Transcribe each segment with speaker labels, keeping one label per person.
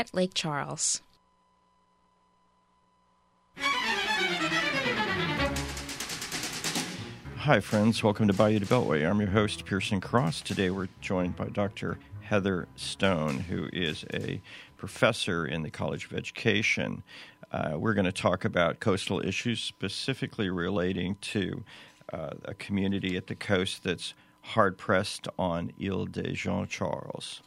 Speaker 1: at Lake Charles.
Speaker 2: Hi, friends. Welcome to Bayou to Beltway. I'm your host, Pearson Cross. Today we're joined by Dr. Heather Stone, who is a professor in the College of Education. We're going to talk about coastal issues, specifically relating to a community at the coast that's hard-pressed on Ile de Jean Charles.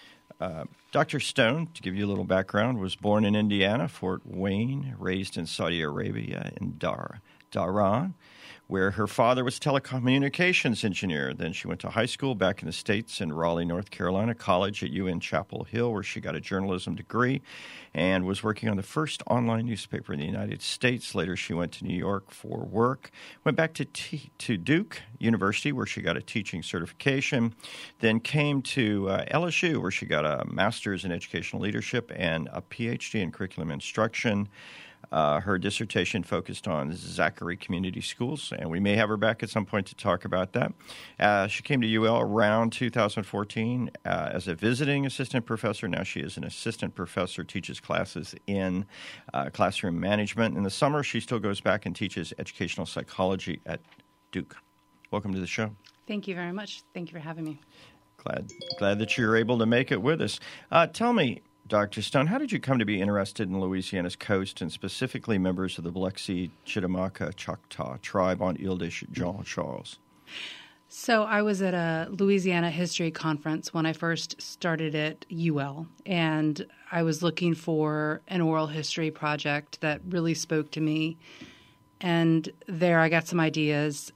Speaker 2: Dr. Stone, to give you a little background, was born in Indiana, Fort Wayne, raised in Saudi Arabia in Dhahran, where her father was a telecommunications engineer. Then she went to high school back in the States in Raleigh, North Carolina, college at UN Chapel Hill, where she got a journalism degree and was working on the first online newspaper in the United States. Later, she went to New York for work, went back to Duke University, where she got a teaching certification, then came to LSU, where she got a master's in educational leadership and a PhD in curriculum instruction. Her dissertation focused on Zachary Community Schools, and we may have her back at some point to talk about that. She came to UL around 2014 as a visiting assistant professor. Now she is an assistant professor, teaches classes in classroom management. In the summer, she still goes back and teaches educational psychology at Duke. Welcome to the show.
Speaker 3: Thank you very much. Thank you for having me.
Speaker 2: Glad that you're able to make it with us. Tell me, Dr. Stone, how did you come to be interested in Louisiana's coast and specifically members of the Biloxi Chitimacha Choctaw tribe on Ile de Jean Charles?
Speaker 3: So I was at a Louisiana history conference when I first started at UL, and I was looking for an oral history project that really spoke to me. And there I got some ideas,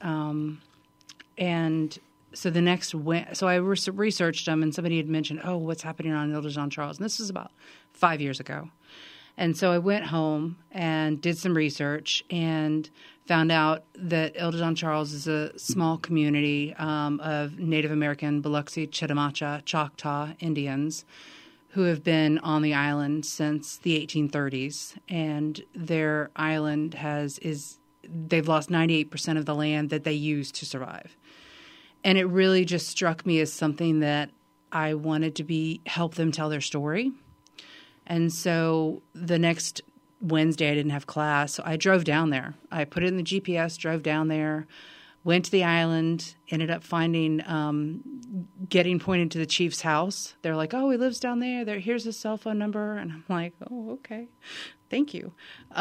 Speaker 3: and so I researched them, and somebody had mentioned, what's happening on Ile de Jean Charles? And this was about 5 years ago. And so I went home and did some research and found out that Ile de Jean Charles is a small community of Native American Biloxi Chitimacha Choctaw Indians who have been on the island since the 1830s. And their island they've lost 98% of the land that they used to survive. And it really just struck me as something that I wanted to help them tell their story. And so the next Wednesday I didn't have class, so I drove down there. I put it in the GPS, drove down there, went to the island, ended up getting pointed to the chief's house. They're like, he lives down there. Here's his cell phone number. And I'm like, okay, thank you.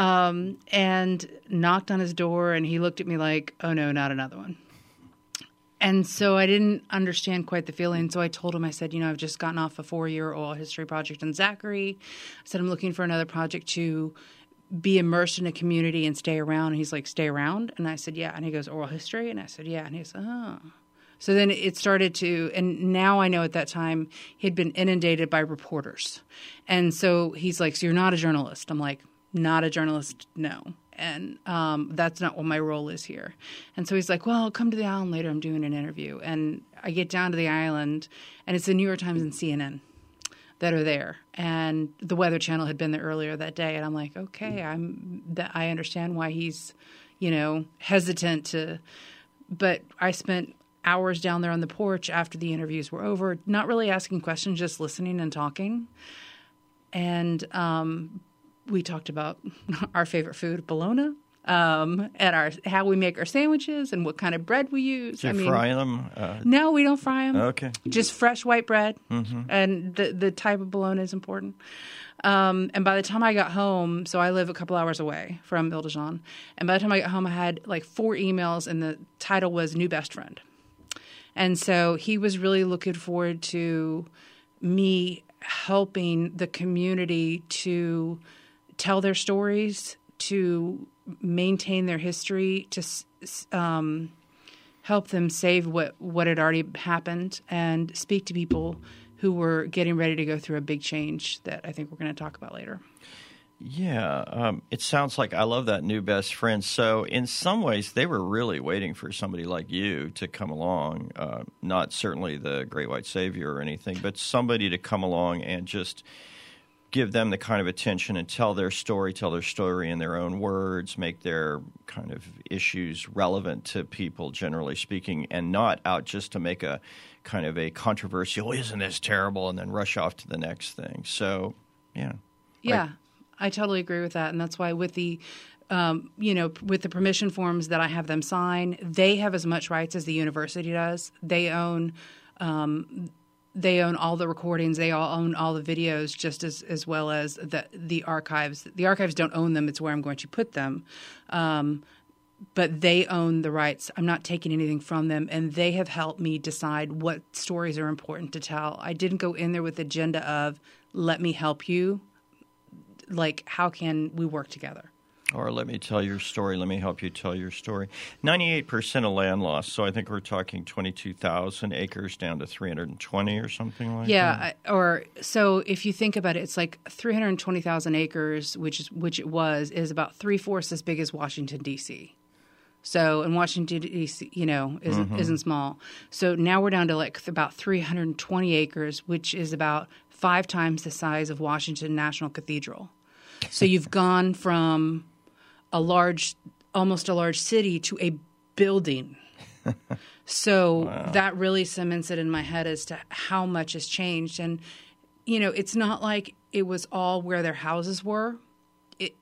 Speaker 3: And knocked on his door, and he looked at me like, oh, no, not another one. And so I didn't understand quite the feeling. So I told him, I said, I've just gotten off a 4-year oral history project in Zachary. I said, I'm looking for another project to be immersed in a community and stay around. And he's like, stay around? And I said, yeah. And he goes, oral history? And I said, yeah. And he said, oh. So then it started and now I know at that time he'd been inundated by reporters. And so he's like, so you're not a journalist? I'm like, not a journalist, no. And that's not what my role is here. And so he's like, well, I'll come to the island later. I'm doing an interview. And I get down to the island, and it's the New York Times and CNN that are there. And the Weather Channel had been there earlier that day. And I'm like, okay, I understand why he's, hesitant to. But I spent hours down there on the porch after the interviews were over, not really asking questions, just listening and talking. And we talked about our favorite food, bologna, and how we make our sandwiches and what kind of bread we use.
Speaker 2: Do you fry them?
Speaker 3: No, we don't fry them.
Speaker 2: Okay.
Speaker 3: Just fresh white bread,
Speaker 2: mm-hmm.
Speaker 3: And the type of bologna is important. And by the time I got home, so I live a couple hours away from Ile de Jean, and by the time I got home, I had like 4 emails, and the title was New Best Friend. And so he was really looking forward to me helping the community to tell their stories, to maintain their history, to help them save what had already happened, and speak to people who were getting ready to go through a big change that I think we're going to talk about later.
Speaker 2: Yeah, it sounds like I love that new best friend. So in some ways, they were really waiting for somebody like you to come along, not certainly the Great White Savior or anything, but somebody to come along and just give them the kind of attention and tell their story in their own words, make their kind of issues relevant to people, generally speaking, and not out just to make a kind of a controversial, isn't this terrible, and then rush off to the next thing. So Yeah.
Speaker 3: Yeah,
Speaker 2: Right.
Speaker 3: I totally agree with that, and that's why with the, with the permission forms that I have them sign, they have as much rights as the university does. They own all the recordings. They all own all the videos, just as well as the archives. The archives don't own them. It's where I'm going to put them. But they own the rights. I'm not taking anything from them, and they have helped me decide what stories are important to tell. I didn't go in there with the agenda of, let me help you. Like, how can we work together?
Speaker 2: Or let me tell your story. Let me help you tell your story. 98% of land loss. So I think we're talking 22,000 acres down to 320 or something like that.
Speaker 3: Yeah. So if you think about it, it's like 320,000 acres, which it was, is about 3/4 as big as Washington, D.C. So, and Washington, D.C., isn't small. So now we're down to like about 320 acres, which is about 5 times the size of Washington National Cathedral. So you've gone from almost a large city to a building. So
Speaker 2: Wow.
Speaker 3: That really cements it in my head as to how much has changed. And, it's not like it was all where their houses were. It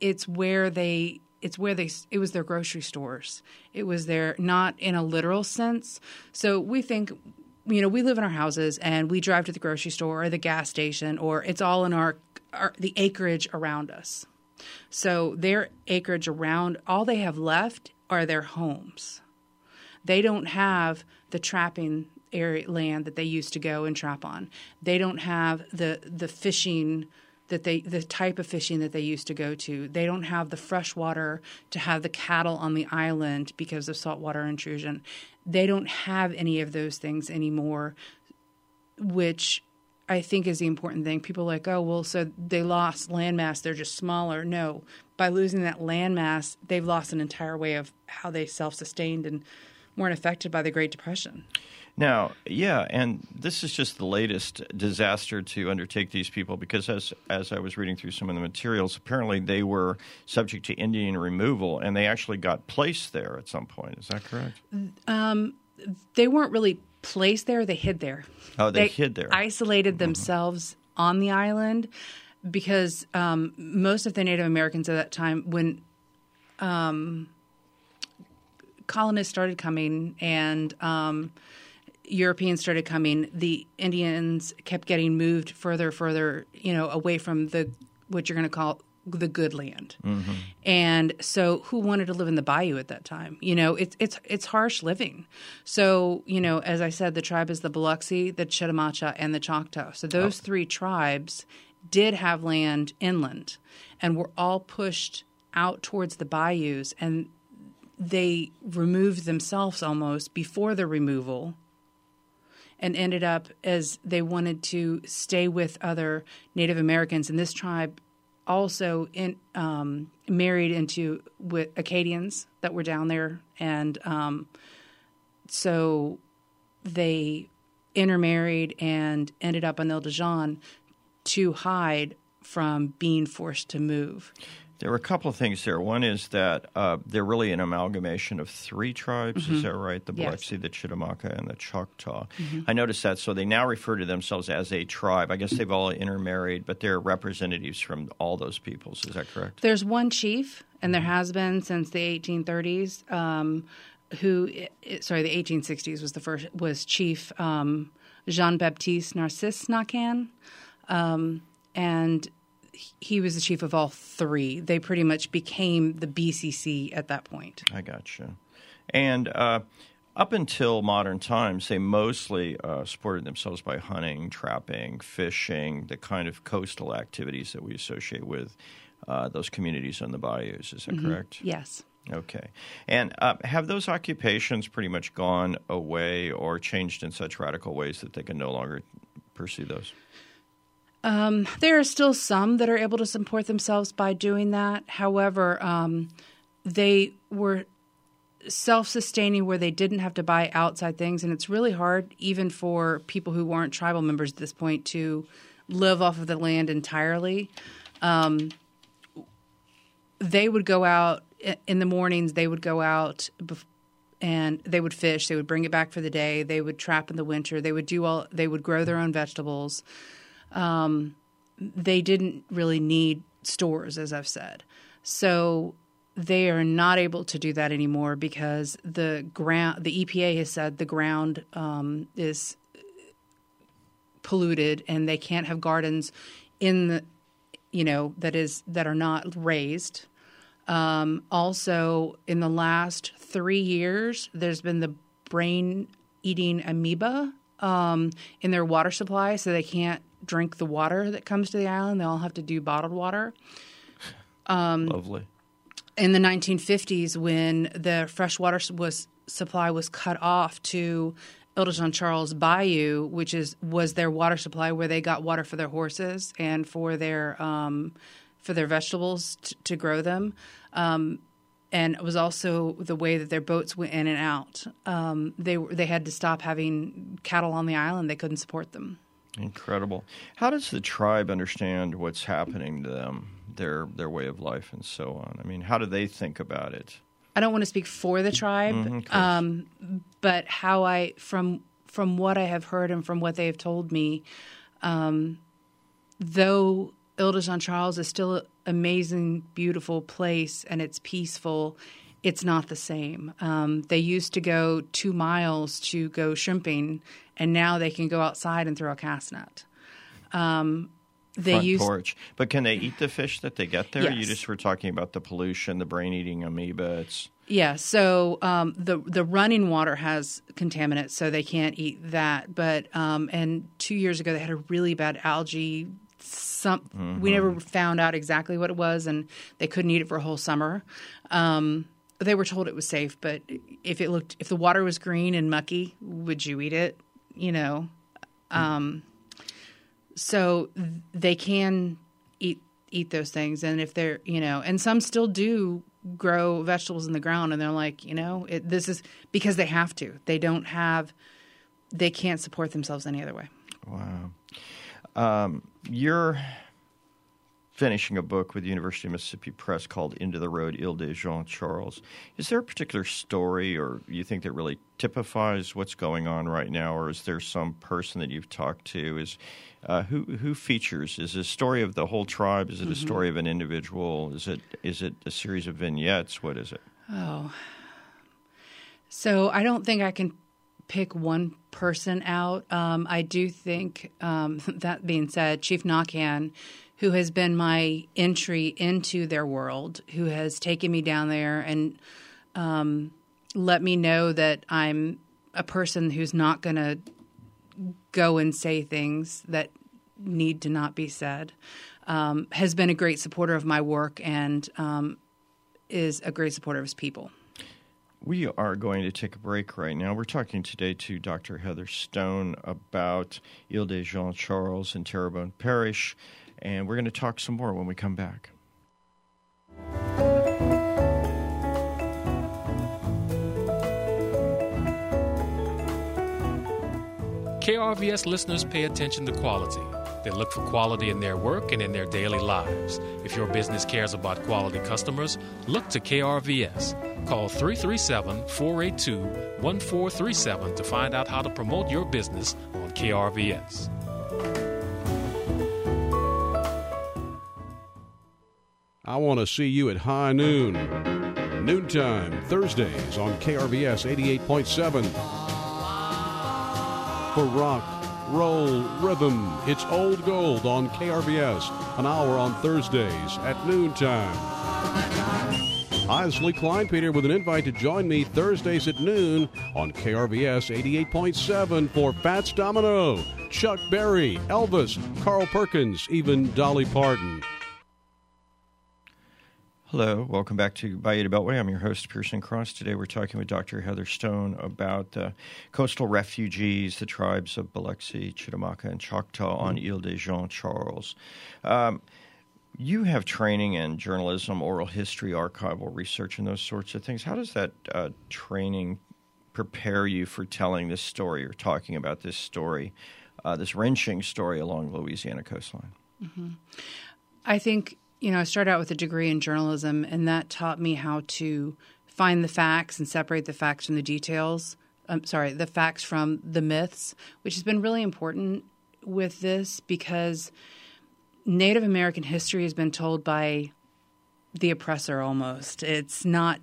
Speaker 3: was their grocery stores. It was their, not in a literal sense. So we think, we live in our houses and we drive to the grocery store or the gas station, or it's all in the acreage around us. So their acreage around, all they have left are their homes. They don't have the trapping area land that they used to go and trap on. They don't have the fishing the type of fishing that they used to go to. They don't have the fresh water to have the cattle on the island because of saltwater intrusion. They don't have any of those things anymore, which I think is the important thing. People are like, oh, well, so they lost landmass, they're just smaller. No, by losing that landmass, they've lost an entire way of how they self-sustained and weren't affected by the Great Depression.
Speaker 2: Now, yeah, and this is just the latest disaster to undertake these people because as I was reading through some of the materials, apparently they were subject to Indian removal, and they actually got placed there at some point. Is that correct?
Speaker 3: They weren't really placed there. They hid there.
Speaker 2: Oh, they hid there.
Speaker 3: Isolated themselves on the island because most of the Native Americans at that time, when colonists started coming and Europeans started coming, the Indians kept getting moved further, away from what you're going to call the good land. Mm-hmm. And so who wanted to live in the bayou at that time? It's harsh living. So, as I said, the tribe is the Biloxi, the Chitimacha, and the Choctaw. So those 3 tribes did have land inland and were all pushed out towards the bayous, and they removed themselves almost before the removal and ended up as they wanted to stay with other Native Americans. And this tribe also married with Acadians that were down there. And so they intermarried and ended up on Ile de Jean to hide from being forced to move.
Speaker 2: There were a couple of things there. One is that they're really an amalgamation of 3 tribes. Mm-hmm. Is that right? The Biloxi, yes, the Chitimacha, and the Choctaw. Mm-hmm. I noticed that. So they now refer to themselves as a tribe. I guess they've all intermarried, but they're representatives from all those peoples. Is that correct?
Speaker 3: There's one chief, and there has been since the 1830s, the 1860s was the first, was Chief Jean-Baptiste Narcisse Nakan. And he was the chief of all 3. They pretty much became the BCC at that point.
Speaker 2: I gotcha. And up until modern times, they mostly supported themselves by hunting, trapping, fishing, the kind of coastal activities that we associate with those communities on the bayous. Is that correct?
Speaker 3: Yes.
Speaker 2: Okay. And have those occupations pretty much gone away or changed in such radical ways that they can no longer pursue those?
Speaker 3: There are still some that are able to support themselves by doing that. However, they were self-sustaining where they didn't have to buy outside things. And it's really hard, even for people who weren't tribal members at this point, to live off of the land entirely. They would go out in the mornings. They would go out and they would fish. They would bring it back for the day. They would trap in the winter. They would grow their own vegetables. they didn't really need stores, as I've said. So they are not able to do that anymore because the EPA has said the ground is polluted, and they can't have gardens in the, that are not raised. Also, in the last 3 years, there's been the brain-eating amoeba in their water supply, so they can't drink the water that comes to the island. They all have to do bottled water.
Speaker 2: Lovely.
Speaker 3: In the 1950s, when the freshwater supply was cut off to Île-de-Jean-Charles Bayou, which was their water supply where they got water for their horses and for their vegetables to grow them, and it was also the way that their boats went in and out. They had to stop having cattle on the island; they couldn't support them.
Speaker 2: Incredible. How does the tribe understand what's happening to them, their way of life, and so on? I mean, how do they think about it?
Speaker 3: I don't want to speak for the tribe, but how from what I have heard and from what they have told me, though Île-de-Jean-Charles is still an amazing, beautiful place and it's peaceful, it's not the same. They used to go 2 miles to go shrimping, and now they can go outside and throw a cast net. Front
Speaker 2: porch. But can they eat the fish that they get there?
Speaker 3: Yes.
Speaker 2: You just were talking about the pollution, the brain-eating amoeba.
Speaker 3: Yeah, so the running water has contaminants, so they can't eat that. But and 2 years ago, they had a really bad algae. We never found out exactly what it was, and they couldn't eat it for a whole summer. They were told it was safe, but if the water was green and mucky, would you eat it? So they can eat those things, and if they're and some still do grow vegetables in the ground, and they're like, this is because they have to. They can't support themselves any other way.
Speaker 2: Wow. You're finishing a book with the University of Mississippi Press called Into the Road, Île-de-Jean-Charles. Is there a particular story or you think that really typifies what's going on right now, or is there some person that you've talked to? Who features? Is it a story of the whole tribe? Is it a story of an individual? Is it a series of vignettes? What is it?
Speaker 3: Oh. So I don't think I can pick one person out. I do think, that being said, Chief Nakan, who has been my entry into their world, who has taken me down there and let me know that I'm a person who's not going to go and say things that need to not be said, has been a great supporter of my work and is a great supporter of his people.
Speaker 2: We are going to take a break right now. We're talking today to Dr. Heather Stone about Île-de-Jean-Charles and Terrebonne Parish, and we're going to talk some more when we come back.
Speaker 1: KRVS listeners pay attention to quality. They look for quality in their work and in their daily lives. If your business cares about quality customers, look to KRVS. Call 337-482-1437 to find out how to promote your business on KRVS.
Speaker 4: I want to see you at high noon. Noontime, Thursdays on KRVS 88.7. For rock, roll, rhythm, it's Old Gold on KRVS, an hour on Thursdays at noontime. Hi, this is Lee Kleinpeter with an invite to join me Thursdays at noon on KRVS 88.7 for Fats Domino, Chuck Berry, Elvis, Carl Perkins, even Dolly Parton.
Speaker 2: Hello, welcome back to Bayou de Beltway. I'm your host, Pearson Cross. Today we're talking with Dr. Heather Stone about coastal refugees, the tribes of Biloxi, Chitimacha, and Choctaw on Île-de-Jean-Charles. You have training in journalism, oral history, archival research, and those sorts of things. How does that training prepare you for telling this story or talking about this story, this wrenching story along the Louisiana coastline?
Speaker 3: Mm-hmm. I think, I started out with a degree in journalism, and that taught me how to find the facts and separate the facts from the details. The facts from the myths, which has been really important with this because Native American history has been told by the oppressor almost. It's not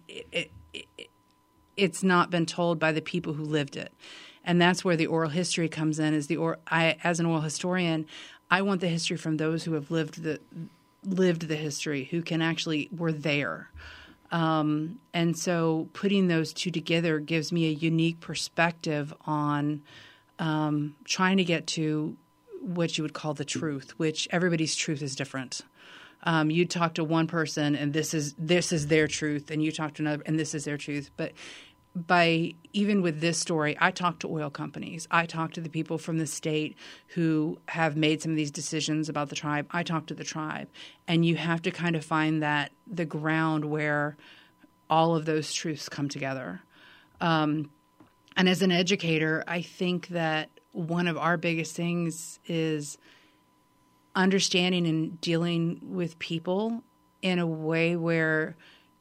Speaker 3: been told by the people who lived it. And that's where the oral history comes in. As an oral historian, I want the history from those who have lived the history, who were there. And so putting those two together gives me a unique perspective on trying to get to what you would call the truth, which everybody's truth is different. You talk to one person and this is their truth, and you talk to another and this is their truth. But even with this story, I talk to oil companies. I talk to the people from the state who have made some of these decisions about the tribe. I talk to the tribe. And you have to kind of find the ground where all of those truths come together. And as an educator, I think that one of our biggest things is understanding and dealing with people in a way where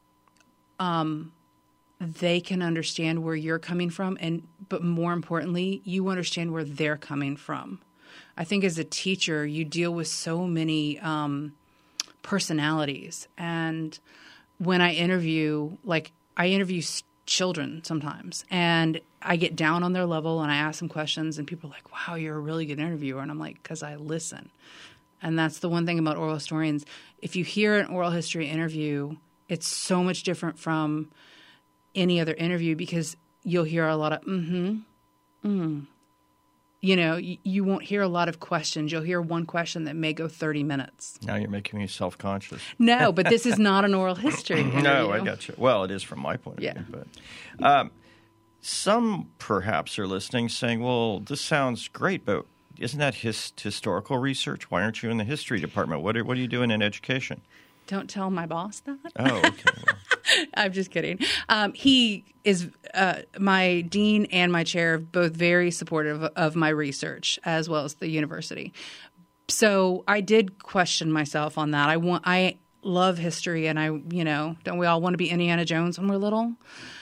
Speaker 3: they can understand where you're coming from, but more importantly, you understand where they're coming from. I think as a teacher, you deal with so many personalities, and when I interview children sometimes, and I get down on their level and I ask them questions, and people are like, "Wow, you're a really good interviewer," and I'm like, "Because I listen." And that's the one thing about oral historians. If you hear an oral history interview, it's so much different from any other interview because you'll hear a lot of you won't hear a lot of questions. You'll hear one question that may go 30 minutes.
Speaker 2: Now you're making me self-conscious.
Speaker 3: No, but this is not an oral history interview.
Speaker 2: No, I got you. Well, it is from my point of view. But some perhaps are listening saying, well, this sounds great, but isn't that historical research? Why aren't you in the history department? What are you doing in education? Don't
Speaker 3: tell my boss that.
Speaker 2: Oh, okay.
Speaker 3: I'm just kidding. He is my dean and my chair, both very supportive of my research as well as the university. So I did question myself on that. I love history, and don't we all want to be Indiana Jones when we're little?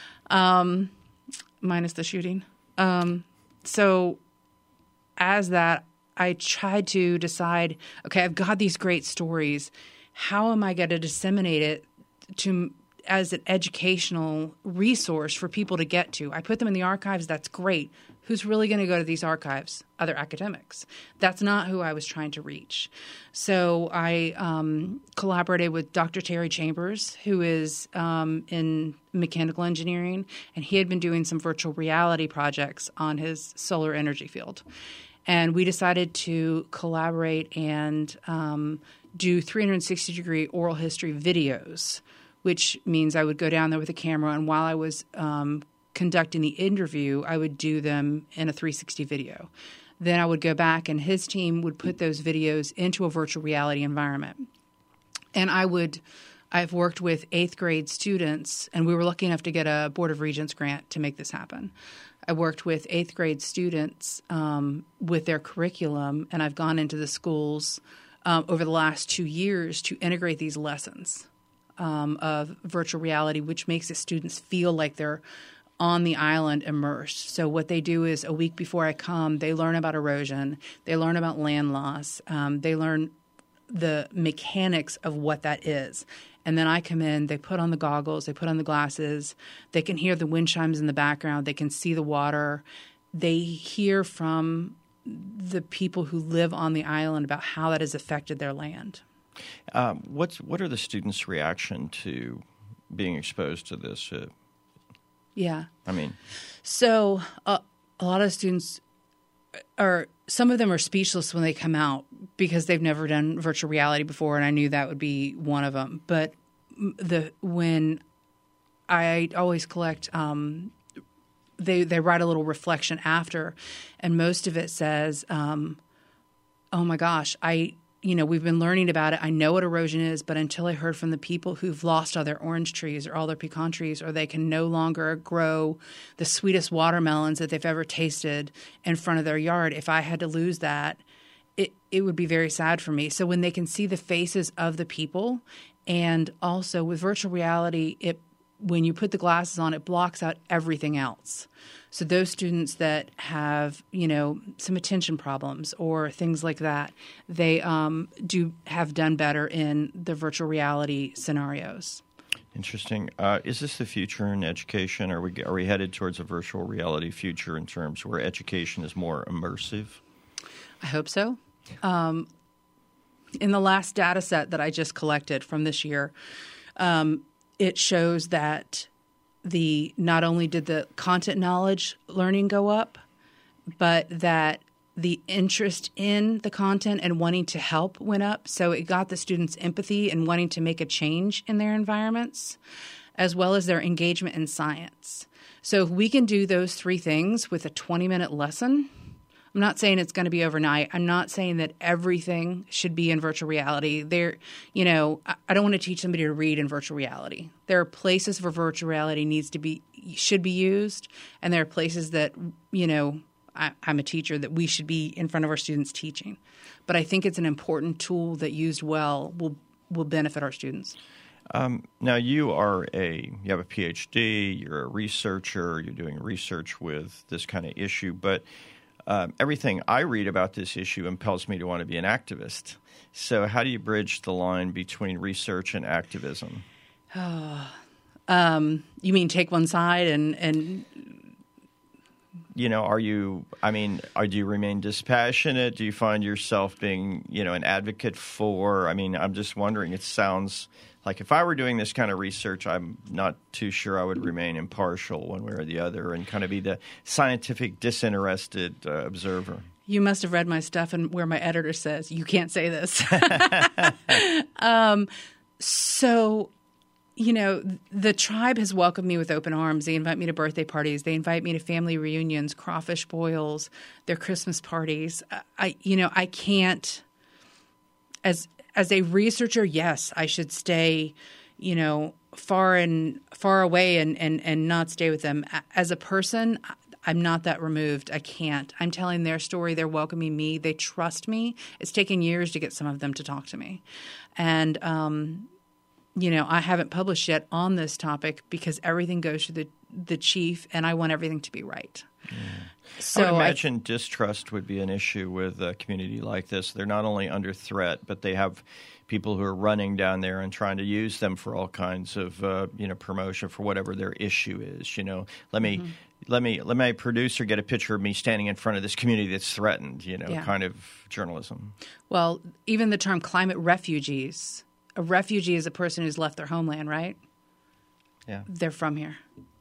Speaker 3: Minus the shooting. So as that, I tried to decide, okay, I've got these great stories. How am I going to disseminate it as an educational resource for people to get to? I put them in the archives. That's great. Who's really going to go to these archives? Other academics. That's not who I was trying to reach. So I collaborated with Dr. Terry Chambers, who is in mechanical engineering, and he had been doing some virtual reality projects on his solar energy field. And we decided to collaborate and do 360-degree oral history videos, which means I would go down there with a camera, and while I was conducting the interview, I would do them in a 360 video. Then I would go back, and his team would put those videos into a virtual reality environment. And I've worked with 8th grade students, and we were lucky enough to get a Board of Regents grant to make this happen. I worked with 8th grade students with their curriculum, and I've gone into the schools over the last 2 years to integrate these lessons of virtual reality, which makes the students feel like they're on the island immersed. So what they do is a week before I come, they learn about erosion, they learn about land loss, they learn the mechanics of what that is. And then I come in, they put on the goggles, they put on the glasses, they can hear the wind chimes in the background, they can see the water, they hear from the people who live on the island about how that has affected their land.
Speaker 2: What are the students' reaction to being exposed to this?
Speaker 3: So a lot of students some of them are speechless when they come out because they've never done virtual reality before, and I knew that would be one of them. But when I always collect, they write a little reflection after, and most of it says, "Oh my gosh, we've been learning about it. I know what erosion is, but until I heard from the people who've lost all their orange trees or all their pecan trees, or they can no longer grow the sweetest watermelons that they've ever tasted in front of their yard, if I had to lose that, it would be very sad for me." So when they can see the faces of the people, and also with virtual reality, it when you put the glasses on, it blocks out everything else. So those students that have, some attention problems or things like that, they have done better in the virtual reality scenarios.
Speaker 2: Interesting. Is this the future in education? Are we headed towards a virtual reality future in terms where education is more immersive?
Speaker 3: I hope so. In the last data set that I just collected from this year, it shows that not only did the content knowledge learning go up, but that the interest in the content and wanting to help went up. So it got the students' empathy and wanting to make a change in their environments, as well as their engagement in science. So if we can do those three things with a 20-minute lesson, I'm not saying it's going to be overnight. I'm not saying that everything should be in virtual reality. I don't want to teach somebody to read in virtual reality. There are places where virtual reality should be used, and there are places that, I'm a teacher, that we should be in front of our students teaching. But I think it's an important tool that used well will benefit our students.
Speaker 2: Now, you have a PhD, you're a researcher, you're doing research with this kind of issue, but everything I read about this issue impels me to want to be an activist. So how do you bridge the line between research and activism?
Speaker 3: You mean take one side and
Speaker 2: do you remain dispassionate? Do you find yourself being, an advocate for? I'm just wondering, it sounds like if I were doing this kind of research, I'm not too sure I would remain impartial one way or the other and kind of be the scientific, disinterested observer.
Speaker 3: You must have read my stuff and where my editor says, you can't say this. The tribe has welcomed me with open arms. They invite me to birthday parties. They invite me to family reunions, crawfish boils, their Christmas parties. I can't, as a researcher, yes, I should stay, far away and not stay with them. As a person, I'm not that removed. I can't. I'm telling their story. They're welcoming me. They trust me. It's taken years to get some of them to talk to me. And, I haven't published yet on this topic because everything goes to the chief, and I want everything to be right.
Speaker 2: Yeah.
Speaker 3: So
Speaker 2: I would imagine distrust would be an issue with a community like this. They're not only under threat, but they have people who are running down there and trying to use them for all kinds of promotion for whatever their issue is. Let my producer get a picture of me standing in front of this community that's threatened. Kind of journalism.
Speaker 3: Well, even the term climate refugees. A refugee is a person who's left their homeland, right?
Speaker 2: Yeah.
Speaker 3: They're from here.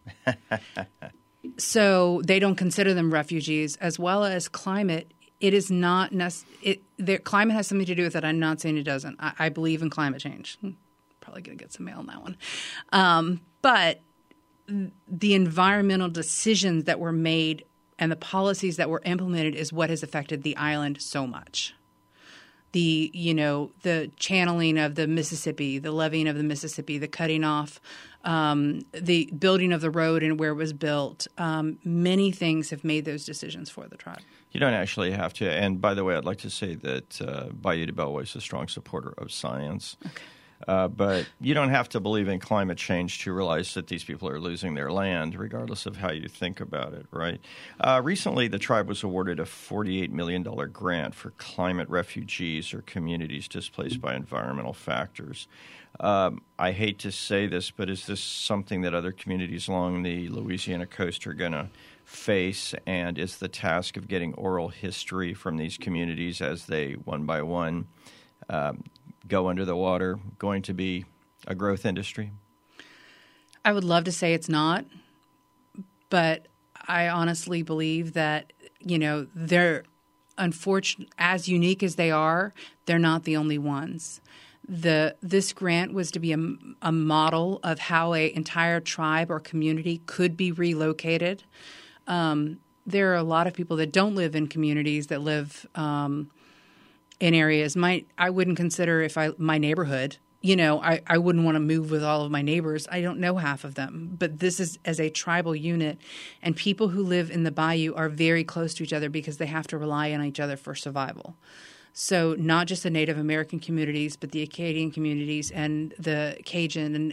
Speaker 3: So they don't consider them refugees, as well as climate. It is not climate has something to do with it. I'm not saying it doesn't. I believe in climate change. Probably going to get some mail on that one. But the environmental decisions that were made and the policies that were implemented is what has affected the island so much. The channeling of the Mississippi, the leveeing of the Mississippi, the cutting off, the building of the road and where it was built. Many things have made those decisions for the tribe.
Speaker 2: You don't actually have to. And by the way, I'd like to say that Bayou de Bellewaye is a strong supporter of science.
Speaker 3: Okay.
Speaker 2: But you don't have to believe in climate change to realize that these people are losing their land, regardless of how you think about it, right? Recently, the tribe was awarded a $48 million grant for climate refugees or communities displaced by environmental factors. I hate to say this, but is this something that other communities along the Louisiana coast are going to face? And is the task of getting oral history from these communities as they, one by one, go under the water, going to be a growth industry?
Speaker 3: I would love to say it's not, but I honestly believe that, they're as unique as they are, they're not the only ones. This grant was to be a model of how an entire tribe or community could be relocated. There are a lot of people that don't live in communities that live in areas. I wouldn't consider my neighborhood. I wouldn't want to move with all of my neighbors. I don't know half of them. But this is as a tribal unit, and people who live in the bayou are very close to each other because they have to rely on each other for survival. So not just the Native American communities, but the Acadian communities and the Cajun and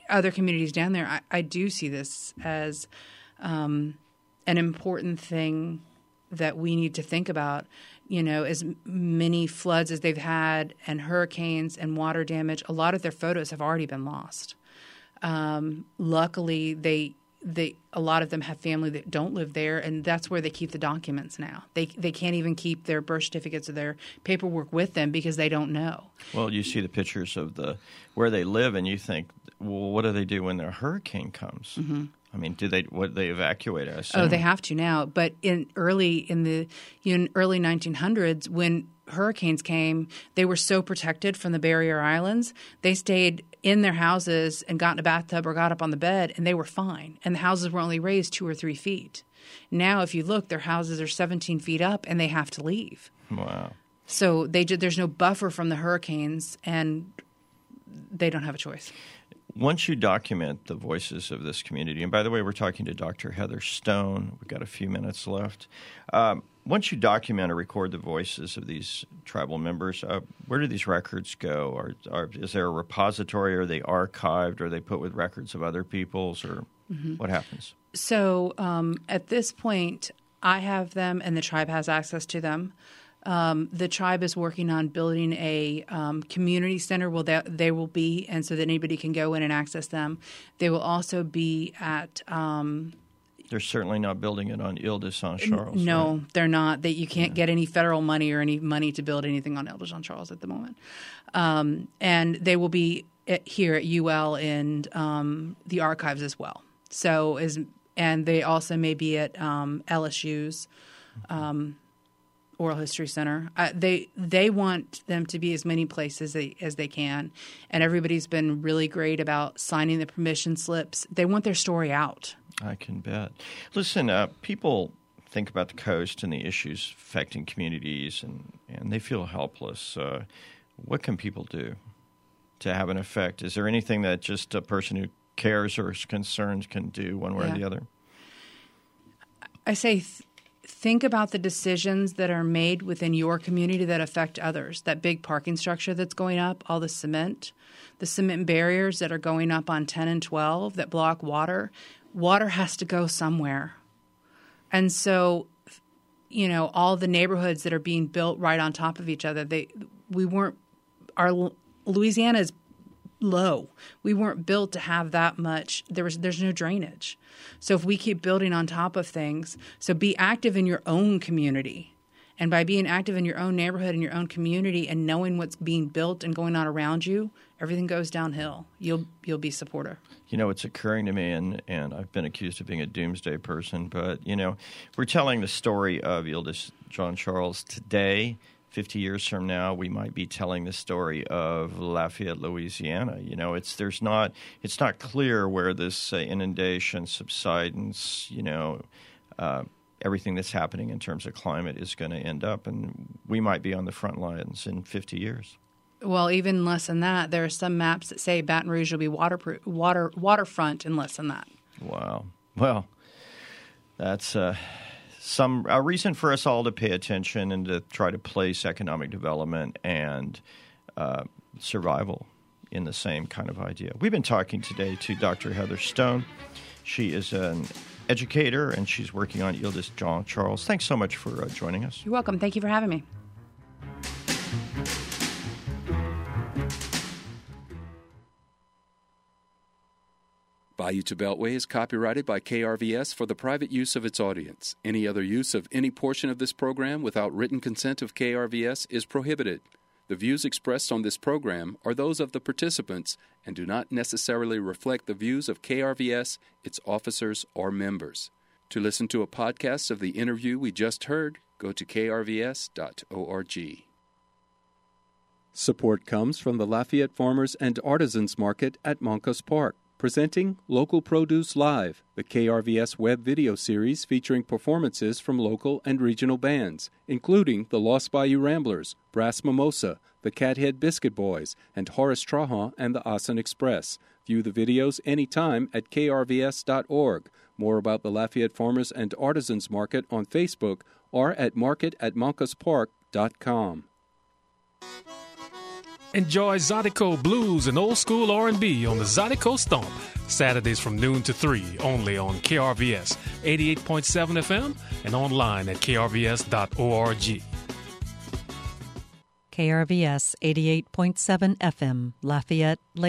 Speaker 3: other communities down there, I do see this as an important thing that we need to think about. As many floods as they've had and hurricanes and water damage, a lot of their photos have already been lost. Luckily, a lot of them have family that don't live there, and that's where they keep the documents now. They can't even keep their birth certificates or their paperwork with them because they don't know.
Speaker 2: Well, you see the pictures of where they live, and you think, well, what do they do when a hurricane comes? Mm-hmm. I mean, do they evacuate us?
Speaker 3: Oh, they have to now. But in the early 1900s, when hurricanes came, they were so protected from the barrier islands. They stayed in their houses and got in a bathtub or got up on the bed, and they were fine. And the houses were only raised 2 or 3 feet. Now, if you look, their houses are 17 feet up, and they have to leave.
Speaker 2: Wow.
Speaker 3: So there's no buffer from the hurricanes, and they don't have a choice.
Speaker 2: Once you document the voices of this community, and by the way, we're talking to Dr. Heather Stone. We've got a few minutes left. Once you document or record the voices of these tribal members, where do these records go? Is there a repository? Are they archived? Are they put with records of other people's? Or what happens? So
Speaker 3: at this point, I have them and the tribe has access to them. The tribe is working on building a community center where they will be, and so that anybody can go in and access them. They will also be at
Speaker 2: they're certainly not building it on Ile de Saint-Charles.
Speaker 3: No,
Speaker 2: right?
Speaker 3: They're not. You can't get any federal money or any money to build anything on Ile de Saint-Charles at the moment. And they will be here at UL and the archives as well. And they also may be at LSU's Oral History Center. They want them to be as many places as they can, and everybody's been really great about signing the permission slips. They want their story out.
Speaker 2: I can bet. Listen, people think about the coast and the issues affecting communities, and they feel helpless. What can people do to have an effect? Is there anything that just a person who cares or is concerned can do one way or the other?
Speaker 3: I say think about the decisions that are made within your community that affect others. That big parking structure that's going up, all the cement barriers that are going up on 10 and 12 that block water. Water has to go somewhere. And so, all the neighborhoods that are being built right on top of each other, Louisiana is low. We weren't built to have that much. There's no drainage. So if we keep building on top of things, so be active in your own community. And by being active in your own neighborhood and your own community and knowing what's being built and going on around you, everything goes downhill. You'll be supportive.
Speaker 2: It's occurring to me, and I've been accused of being a doomsday person, but, we're telling the story of Ile de Saint-Charles today. 50 years from now, we might be telling the story of Lafayette, Louisiana. It's not clear where this inundation, subsidence, everything that's happening in terms of climate is going to end up, and we might be on the front lines in 50 years.
Speaker 3: Well, even less than that. There are some maps that say Baton Rouge will be waterfront in less than that.
Speaker 2: Wow. Well, that's a reason for us all to pay attention and to try to place economic development and survival in the same kind of idea. We've been talking today to Dr. Heather Stone. She is an educator, and she's working on Ile de Saint-Charles. Thanks so much for joining us.
Speaker 3: You're welcome. Thank you for having me.
Speaker 5: Bayou to Beltway is copyrighted by KRVS for the private use of its audience. Any other use of any portion of this program without written consent of KRVS is prohibited. The views expressed on this program are those of the participants and do not necessarily reflect the views of KRVS, its officers, or members. To listen to a podcast of the interview we just heard, go to krvs.org. Support comes from the Lafayette Farmers and Artisans Market at Moncus Park, presenting Local Produce Live, the KRVS web video series featuring performances from local and regional bands, including the Lost Bayou Ramblers, Brass Mimosa, the Cathead Biscuit Boys, and Horace Trahan and the Asan Express. View the videos anytime at krvs.org. More about the Lafayette Farmers and Artisans Market on Facebook or at market@moncuspark.com.
Speaker 1: Enjoy Zydeco Blues and old school R&B on the Zydeco Stomp. Saturdays from noon to 3, only on KRVS 88.7 FM and online at krvs.org.
Speaker 6: KRVS 88.7 FM, Lafayette,